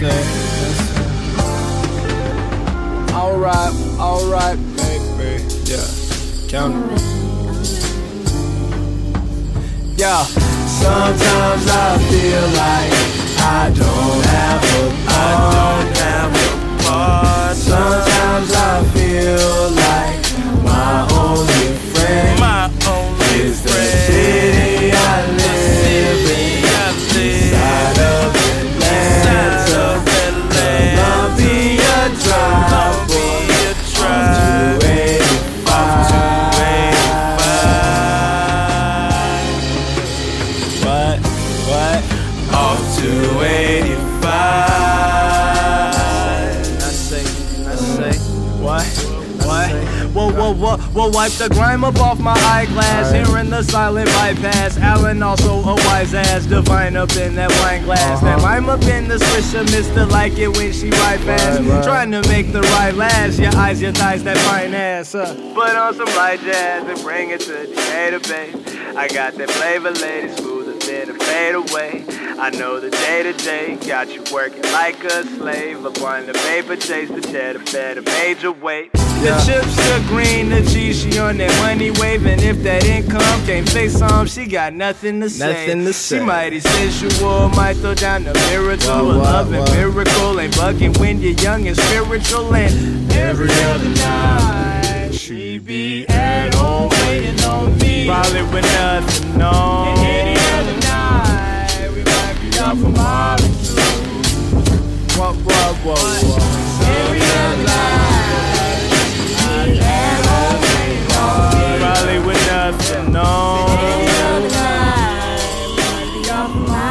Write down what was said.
Alright, baby. Yeah, count it. Yeah, sometimes I feel like I don't have a part. Sometimes I feel like my only friend is the city I live in. Inside of Atlanta, Columbia Drive, off 285. What? Off 285. I say, what? Whoa, wipe the grime up off my eyeglass. Hearing the silent bypass. Alan also a wise ass. Divine up in that wine glass. That lime up in the swisher. Mister like it when she ride fast. Trying to make the ride last. Your eyes, your thighs, that fine ass. Put on some light jazz and bring it to Decatur, babe. I got that flavor, lady, smoother than a fade away. I know the day-to-day got you working like a slave. Applying the paper chase, the cheddar fed a major weight. The chips are green, the cheese, she on that money waving. If that income can't say something, she got nothing to say. She mighty sensual, might throw down the mirror to a love and miracle. Ain't bugging when you're young and spiritual. And every other night, she be at home waiting on me. Probably with nothing on. And any other night, we might be out from Harlem too. What? Every other night. Probably with nothing on.